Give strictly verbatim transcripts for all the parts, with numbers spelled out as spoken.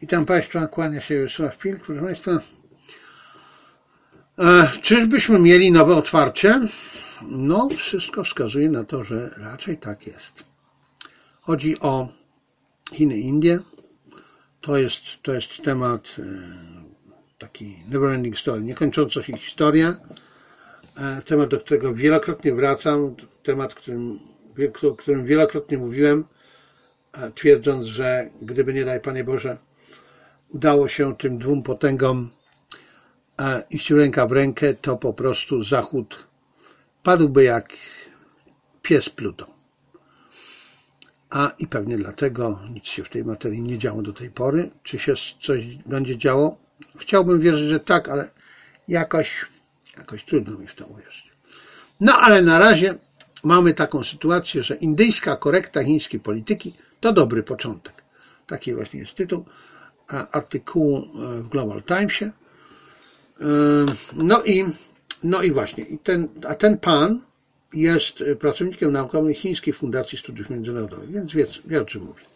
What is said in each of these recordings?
Witam Państwa, kłania się Wiesław Pilk. Proszę Państwa, e, czyżbyśmy mieli nowe otwarcie? No, wszystko wskazuje na to, że raczej tak jest. Chodzi o Chiny i Indie. To jest, to jest temat e, taki never-ending story, niekończąca się historia. E, temat, do którego wielokrotnie wracam, temat, którym, o którym wielokrotnie mówiłem, e, twierdząc, że gdyby nie daj Panie Boże, udało się tym dwóm potęgom e, iść ręka w rękę, to po prostu Zachód padłby jak pies Pluto. A i pewnie dlatego nic się w tej materii nie działo do tej pory. Czy się coś będzie działo? Chciałbym wierzyć, że tak, ale jakoś, jakoś trudno mi w to uwierzyć. No ale na razie mamy taką sytuację, że indyjska korekta chińskiej polityki to dobry początek. Taki właśnie jest tytuł artykułu w Global Timesie. No i, no i właśnie, i ten, a ten pan jest pracownikiem naukowym Chińskiej Fundacji Studiów Międzynarodowych, więc wie, wie o czym mówi.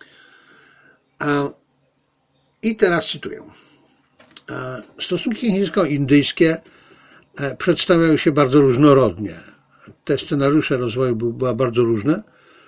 I teraz cytuję. Stosunki chińsko-indyjskie przedstawiają się bardzo różnorodnie. Te scenariusze rozwoju były bardzo różne.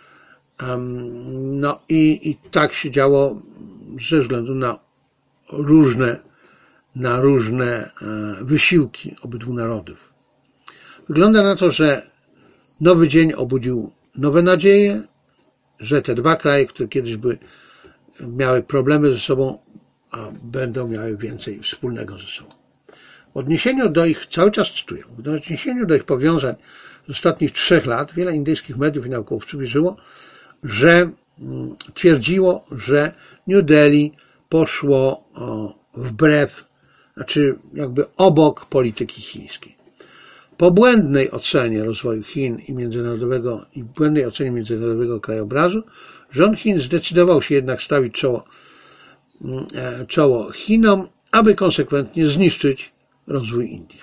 No i, i tak się działo ze względu na różne, na różne wysiłki obydwu narodów. Wygląda na to, że nowy dzień obudził nowe nadzieje, że te dwa kraje, które kiedyś były, miały problemy ze sobą, a będą miały więcej wspólnego ze sobą. W odniesieniu do ich, cały czas cytuję, w odniesieniu do ich powiązań z ostatnich trzech lat, wiele indyjskich mediów i naukowców wierzyło, że twierdziło, że New Delhi poszło wbrew, znaczy jakby obok polityki chińskiej. Po błędnej ocenie rozwoju Chin i międzynarodowego i błędnej ocenie międzynarodowego krajobrazu, rząd Chin zdecydował się jednak stawić czoło, czoło Chinom, aby konsekwentnie zniszczyć rozwój Indii.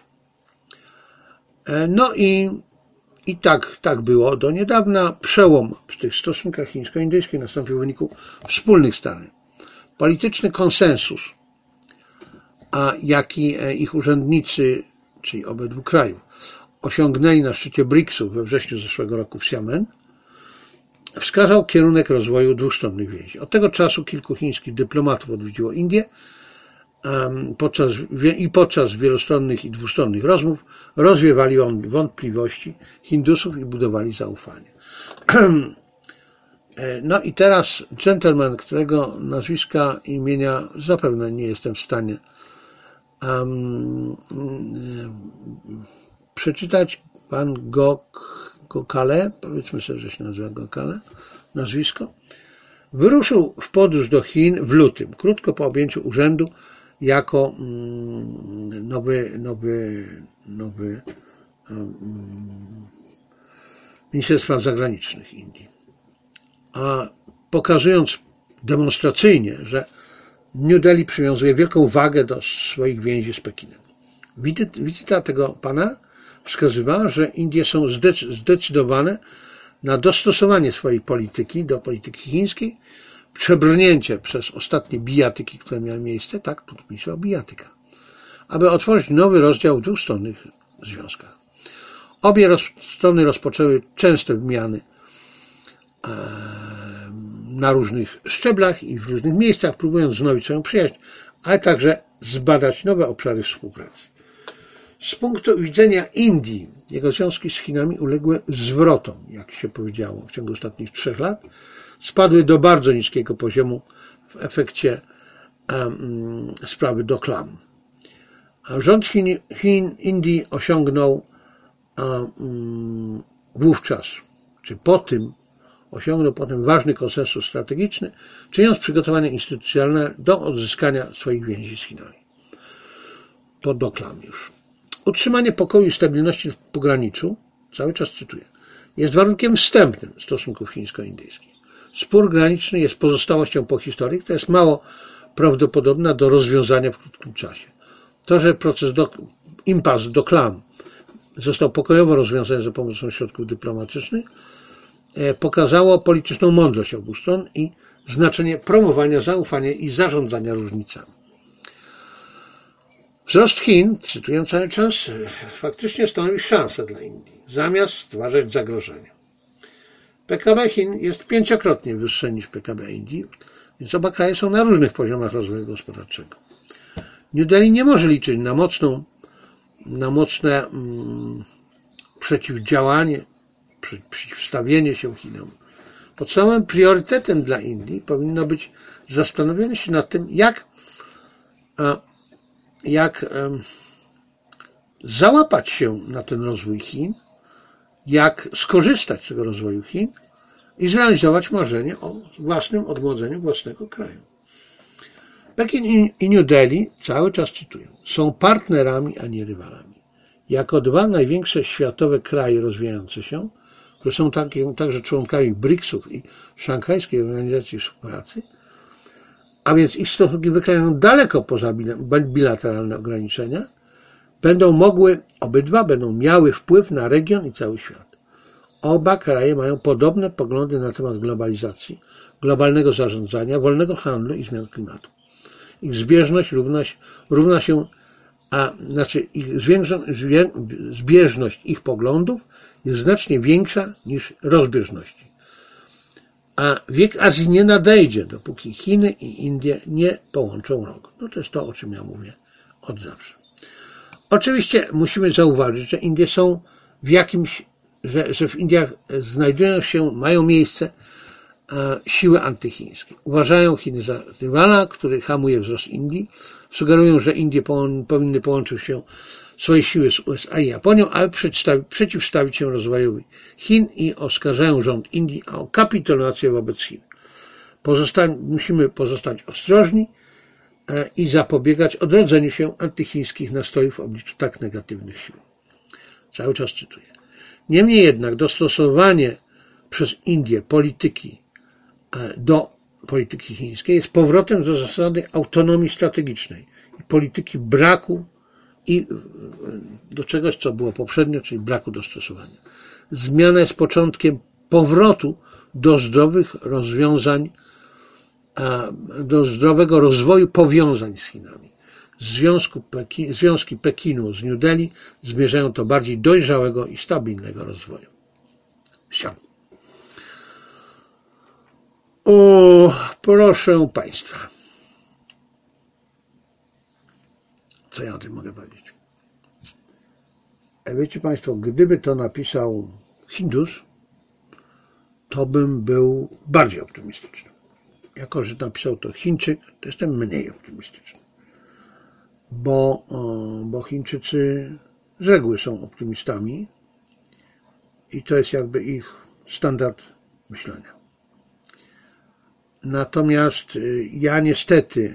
No i I tak, tak było do niedawna. Przełom w tych stosunkach chińsko-indyjskich nastąpił w wyniku wspólnych starań. Polityczny konsensus, a jaki ich urzędnicy, czyli obydwu krajów, osiągnęli na szczycie briksu we wrześniu zeszłego roku w Xiamen, wskazał kierunek rozwoju dwustronnych więzi. Od tego czasu kilku chińskich dyplomatów odwiedziło Indię podczas, i podczas wielostronnych i dwustronnych rozmów rozwiewali wątpliwości Hindusów i budowali zaufanie. No i teraz gentleman, którego nazwiska i imienia zapewne nie jestem w stanie um, przeczytać, pan Gokhale, powiedzmy sobie, że się nazywa Gokhale, nazwisko, wyruszył w podróż do Chin w lutym, krótko po objęciu urzędu jako nowy, nowy, nowy um, minister spraw zagranicznych Indii. A pokazując demonstracyjnie, że New Delhi przywiązuje wielką wagę do swoich więzi z Pekinem. Wizyta tego pana wskazywała, że Indie są zdecydowane na dostosowanie swojej polityki do polityki chińskiej, przebrnięcie przez ostatnie bijatyki, które miały miejsce, tak, tu pisze o bijatyka, aby otworzyć nowy rozdział w dwustronnych związkach. Obie roz, strony rozpoczęły częste wymiany e, na różnych szczeblach i w różnych miejscach, próbując wznowić swoją przyjaźń, ale także zbadać nowe obszary współpracy. Z punktu widzenia Indii, jego związki z Chinami uległy zwrotom, jak się powiedziało, w ciągu ostatnich trzech lat, spadły do bardzo niskiego poziomu w efekcie um, sprawy Doklam. Rząd Chin, Chin Indii osiągnął um, wówczas, czy po tym, osiągnął potem ważny konsensus strategiczny, czyniąc przygotowania instytucjonalne do odzyskania swoich więzi z Chinami. Po Doklam już. Utrzymanie pokoju i stabilności w pograniczu, cały czas cytuję, jest warunkiem wstępnym stosunków chińsko-indyjskich. Spór graniczny jest pozostałością po historii, która jest mało prawdopodobna do rozwiązania w krótkim czasie. To, że proces do, impas Doklam został pokojowo rozwiązany za pomocą środków dyplomatycznych, pokazało polityczną mądrość obu stron i znaczenie promowania zaufania i zarządzania różnicami. Wzrost Chin, cytuję cały czas, faktycznie stanowi szansę dla Indii, zamiast stwarzać zagrożenie. P K B Chin jest pięciokrotnie wyższe niż P K B Indii, więc oba kraje są na różnych poziomach rozwoju gospodarczego. New Delhi nie może liczyć na mocną, na mocne mm, przeciwdziałanie, przy, przeciwstawienie się Chinom. Podstawowym priorytetem dla Indii powinno być zastanowienie się nad tym, jak, jak załapać się na ten rozwój Chin, jak skorzystać z tego rozwoju Chin i zrealizować marzenie o własnym odmłodzeniu własnego kraju. Pekin i New Delhi, cały czas cytuję, są partnerami, a nie rywalami. Jako dwa największe światowe kraje rozwijające się, które są także członkami briksów i Szanghajskiej Organizacji Współpracy, a więc ich stosunki wykraczają daleko poza bilateralne ograniczenia, będą mogły, obydwa będą miały wpływ na region i cały świat. Oba kraje mają podobne poglądy na temat globalizacji, globalnego zarządzania, wolnego handlu i zmian klimatu. Ich zbieżność równa, równa się, a znaczy ich zbieżność ich poglądów jest znacznie większa niż rozbieżności. A wiek Azji nie nadejdzie, dopóki Chiny i Indie nie połączą rąk. No to jest to, o czym ja mówię od zawsze. Oczywiście musimy zauważyć, że Indie są w jakimś, że, że w Indiach znajdują się, mają miejsce siły antychińskie. Uważają Chiny za rywala, który hamuje wzrost Indii. Sugerują, że Indie powinny połączyć się swoje siły z U S A i Japonią, aby przeciwstawić się rozwojowi Chin i oskarżają rząd Indii o kapitulację wobec Chin. Pozostań, musimy pozostać ostrożni i zapobiegać odrodzeniu się antychińskich nastrojów w obliczu tak negatywnych sił. Cały czas cytuję. Niemniej jednak dostosowanie przez Indię polityki do polityki chińskiej jest powrotem do zasady autonomii strategicznej i polityki braku i do czegoś, co było poprzednio, czyli braku dostosowania. Zmiana jest początkiem powrotu do zdrowych rozwiązań, do zdrowego rozwoju powiązań z Chinami. Związku Peki, związki Pekinu z New Delhi zmierzają do bardziej dojrzałego i stabilnego rozwoju. Siam. O, proszę Państwa. Co ja o tym mogę powiedzieć? Wiecie Państwo, gdyby to napisał Hindus, to bym był bardziej optymistyczny. Jako że napisał to Chińczyk, to jestem mniej optymistyczny. Bo, bo Chińczycy z reguły są optymistami i to jest jakby ich standard myślenia. Natomiast ja niestety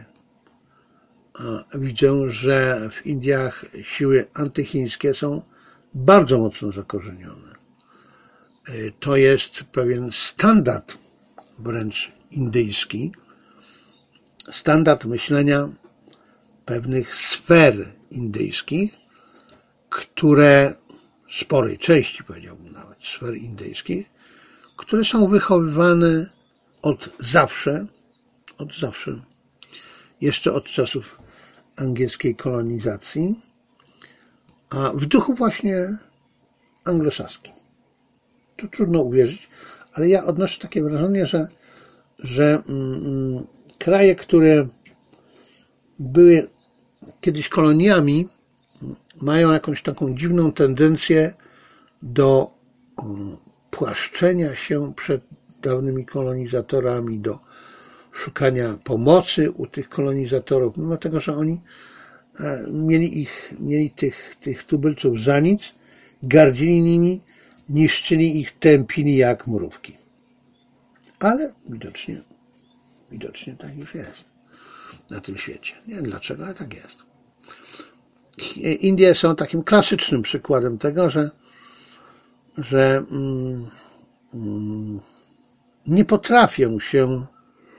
widzę, że w Indiach siły antychińskie są bardzo mocno zakorzenione. To jest pewien standard wręcz indyjski, standard myślenia pewnych sfer indyjskich, które, sporej części powiedziałbym nawet, sfer indyjskich, które są wychowywane od zawsze, od zawsze, jeszcze od czasów angielskiej kolonizacji, a w duchu właśnie anglosaskim. To trudno uwierzyć, ale ja odnoszę takie wrażenie, że, że mm, kraje, które były kiedyś koloniami, mają jakąś taką dziwną tendencję do um, płaszczenia się przed dawnymi kolonizatorami, do szukania pomocy u tych kolonizatorów, mimo tego, że oni mieli ich, mieli tych, tych tubylców za nic, gardzili nimi, niszczyli ich, tępili jak mrówki. Ale widocznie, widocznie tak już jest na tym świecie. Nie wiem dlaczego, ale tak jest. Indie są takim klasycznym przykładem tego, że, że mm, mm, nie potrafią się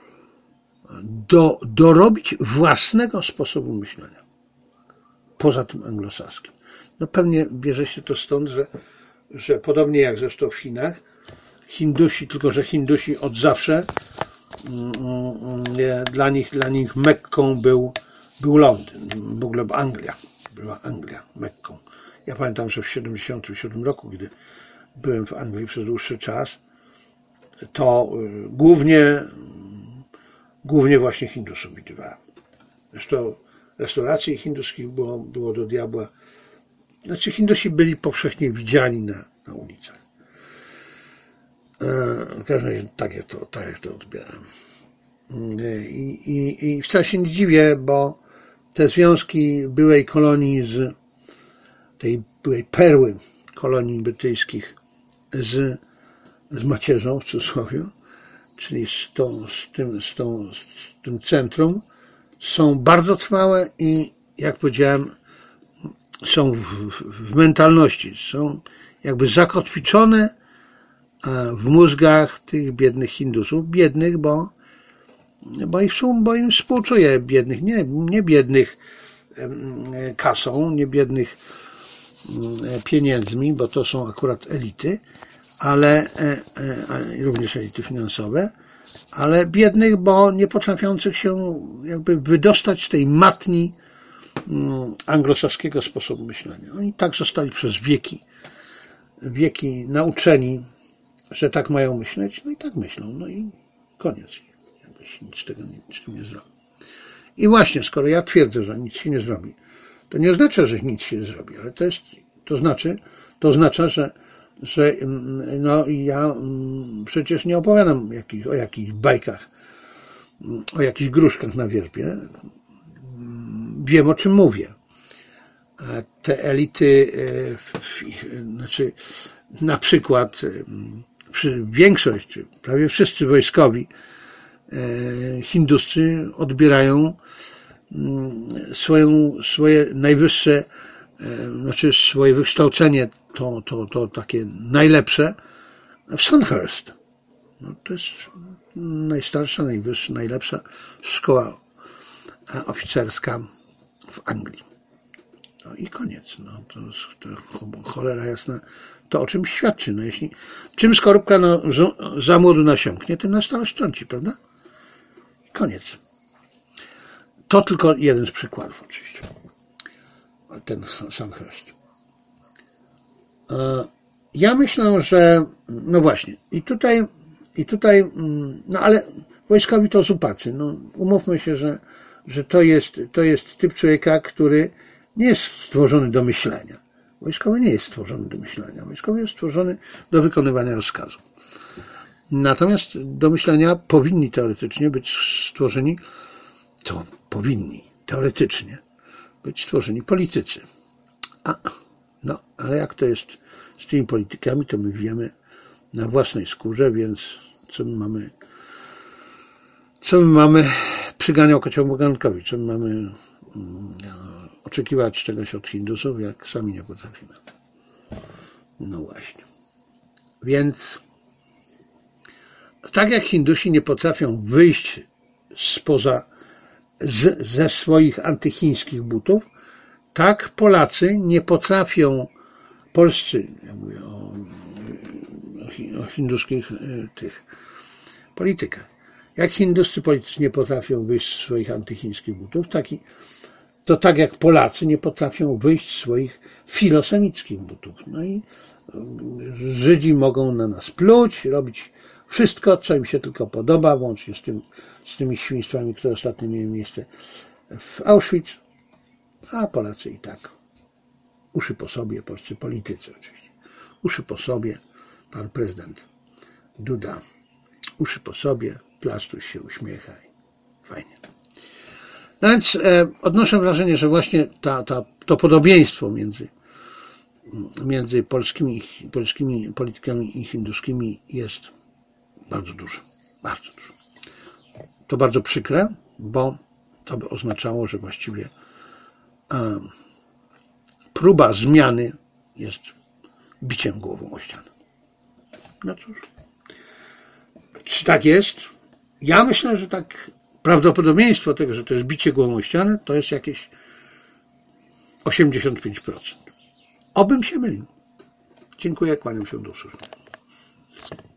do, dorobić własnego sposobu myślenia. Poza tym anglosaskim. No pewnie bierze się to stąd, że, że podobnie jak zresztą w Chinach, Hindusi, tylko że Hindusi od zawsze Dla nich, dla nich Mekką był, był Londyn, w ogóle Anglia. Była Anglia Mekką. Ja pamiętam, że w siedemdziesiątym siódmym roku, gdy byłem w Anglii przez dłuższy czas, to głównie, głównie właśnie Hindusów widywałem. Zresztą restauracji hinduskich było, było do diabła. Znaczy Hindusi byli powszechnie widziani na, na ulicach. W każdym razie tak jak to, tak jak to odbieram. I, i, I wcale się nie dziwię, bo te związki byłej kolonii z tej byłej perły kolonii brytyjskich z, z macierzą w cudzysłowie, czyli z, tą, z, tym, z, tą, z tym centrum, są bardzo trwałe i jak powiedziałem, są w, w, w mentalności, są jakby zakotwiczone w mózgach tych biednych Hindusów, biednych, bo, bo, ich, bo im współczuję biednych, nie, nie biednych kasą, nie biednych pieniędzmi, bo to są akurat elity, ale również elity finansowe, ale biednych, bo nie potrafiących się jakby wydostać z tej matni anglosaskiego sposobu myślenia. Oni tak zostali przez wieki, wieki nauczeni, że tak mają myśleć, no i tak myślą, no i koniec. Jakoś nic z tego nic tu nie zrobi. I właśnie, skoro ja twierdzę, że nic się nie zrobi, to nie oznacza, że nic się nie zrobi, ale to jest, to znaczy, to oznacza, że, że no ja przecież nie opowiadam jakich, o jakichś bajkach, o jakichś gruszkach na wierzbie. Wiem, o czym mówię. Te elity, znaczy na przykład większość, czy prawie wszyscy wojskowi hinduscy odbierają swoją, swoje najwyższe, znaczy swoje wykształcenie, to, to, to takie najlepsze w Sandhurst. No, to jest najstarsza, najwyższa, najlepsza szkoła oficerska w Anglii. No i koniec. No, to, to cholera jasna. To o czym świadczy. No, jeśli, czym skorupka no, za młodu nasiąknie, tym na starość trąci, prawda? I koniec. To tylko jeden z przykładów oczywiście. Ten Sandhurst. Ja myślę, że no właśnie, i tutaj, i tutaj, no ale wojskowi to zupacy. No, umówmy się, że, że to jest, to jest typ człowieka, który nie jest stworzony do myślenia. Wojskowy nie jest stworzony do myślenia. Wojskowy jest stworzony do wykonywania rozkazu. Natomiast do myślenia powinni teoretycznie być stworzeni, to powinni teoretycznie być stworzeni politycy. A, no, ale jak to jest z tymi politykami, to my wiemy na własnej skórze, więc co my mamy, co my mamy przyganiał kocioł Bogankowi, co my mamy no, oczekiwać czegoś od Hindusów, jak sami nie potrafimy. No właśnie. Więc tak jak Hindusi nie potrafią wyjść spoza z, ze swoich antychińskich butów, tak Polacy nie potrafią, polscy, ja mówię o, o hinduskich tych politykach, jak hinduscy politycy nie potrafią wyjść z swoich antychińskich butów, taki, to tak jak Polacy nie potrafią wyjść z swoich filosemickich butów. No i Żydzi mogą na nas pluć, robić wszystko, co im się tylko podoba, włącznie z, tym, z tymi świństwami, które ostatnio miały miejsce w Auschwitz, a Polacy i tak uszy po sobie, polscy politycy oczywiście, uszy po sobie, pan prezydent Duda, uszy po sobie, Plastuś się uśmiecha i fajnie. No więc e, odnoszę wrażenie, że właśnie ta, ta, to podobieństwo między, między polskimi, polskimi politykami i hinduskimi jest bardzo duże. Bardzo duże. To bardzo przykre, bo to by oznaczało, że właściwie e, próba zmiany jest biciem głową o ścianę. No cóż. Czy tak jest? Ja myślę, że tak prawdopodobieństwo tego, że to jest bicie głową o ścianę, to jest jakieś osiemdziesiąt pięć procent. Obym się mylił. Dziękuję, kłaniam się do usłyszenia.